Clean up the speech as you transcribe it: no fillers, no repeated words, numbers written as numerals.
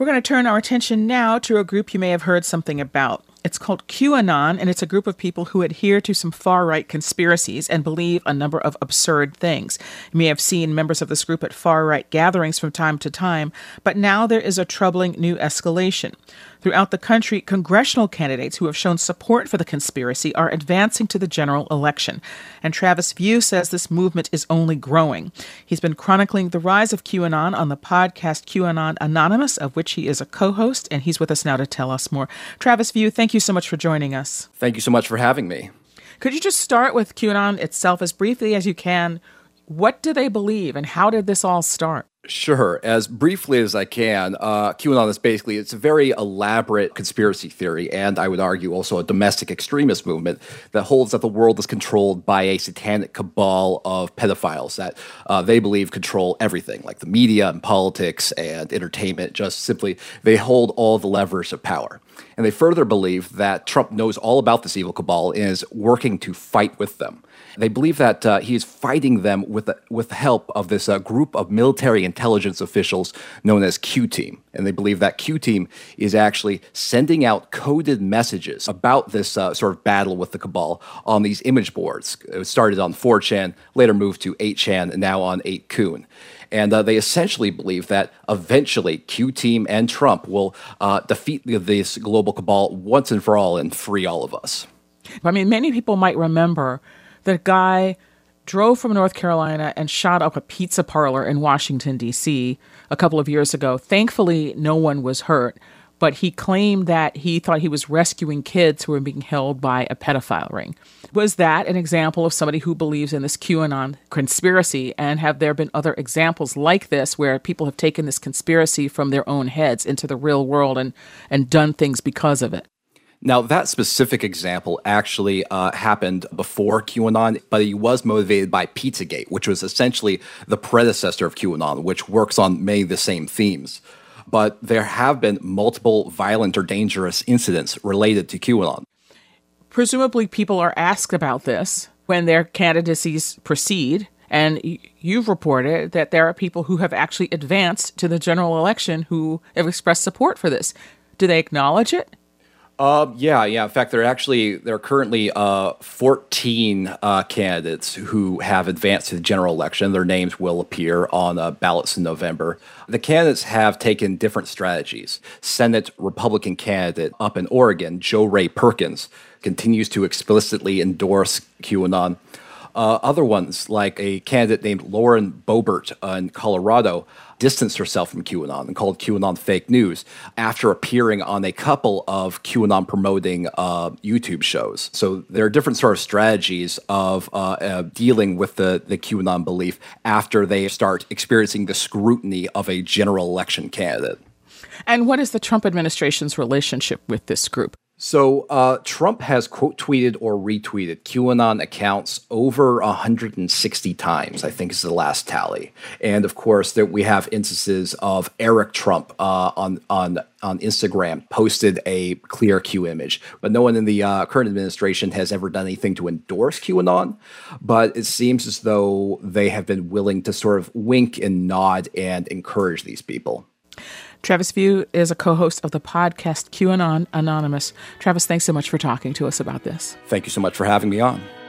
We're going to turn our attention now to a group you may have heard something about. It's called QAnon, and it's a group of people who adhere to some far-right conspiracies and believe a number of absurd things. You may have seen members of this group at far-right gatherings from time to time, but now there is a troubling new escalation. Throughout the country, congressional candidates who have shown support for the conspiracy are advancing to the general election. And Travis View says this movement is only growing. He's been chronicling the rise of QAnon on the podcast QAnon Anonymous, of which he is a co-host, and he's with us now to tell us more. Travis View, thank you so much for joining us. Thank you so much for having me. Could you just start with QAnon itself as briefly as you can? What do they believe, and how did this all start? Sure. As briefly as I can, QAnon is basically, it's a very elaborate conspiracy theory, and I would argue also a domestic extremist movement that holds that the world is controlled by a satanic cabal of pedophiles that they believe control everything, like the media and politics and entertainment. Just simply, they hold all the levers of power. And they further believe that Trump knows all about this evil cabal and is working to fight with them. They believe that he is fighting them with the help of this group of military intelligence officials known as Q-Team. And they believe that Q-Team is actually sending out coded messages about this sort of battle with the cabal on these image boards. It started on 4chan, later moved to 8chan, and now on 8kun. And they essentially believe that eventually Q-Team and Trump will defeat this global cabal once and for all and free all of us. I mean, many people might remember that a guy drove from North Carolina and shot up a pizza parlor in Washington, D.C. a couple of years ago. Thankfully, no one was hurt, but he claimed that he thought he was rescuing kids who were being held by a pedophile ring. Was that an example of somebody who believes in this QAnon conspiracy? And have there been other examples like this where people have taken this conspiracy from their own heads into the real world and done things because of it? Now, that specific example actually happened before QAnon, but he was motivated by Pizzagate, which was essentially the predecessor of QAnon, which works on many of the same themes. But there have been multiple violent or dangerous incidents related to QAnon. Presumably, people are asked about this when their candidacies proceed, and you've reported that there are people who have actually advanced to the general election who have expressed support for this. Do they acknowledge it? Yeah. In fact, there are currently 14 candidates who have advanced to the general election. Their names will appear on ballots in November. The candidates have taken different strategies. Senate Republican candidate up in Oregon, Jo Rae Perkins, continues to explicitly endorse QAnon. Other ones, like a candidate named Lauren Boebert in Colorado, distanced herself from QAnon and called QAnon fake news after appearing on a couple of QAnon promoting YouTube shows. So there are different sort of strategies of dealing with the QAnon belief after they start experiencing the scrutiny of a general election candidate. And what is the Trump administration's relationship with this group? So Trump has quote tweeted or retweeted QAnon accounts over 160 times, I think is the last tally. And of course, we have instances of Eric Trump on Instagram posted a clear Q image, but no one in the current administration has ever done anything to endorse QAnon. But it seems as though they have been willing to sort of wink and nod and encourage these people. Travis View is a co-host of the podcast QAnon Anonymous. Travis, thanks so much for talking to us about this. Thank you so much for having me on.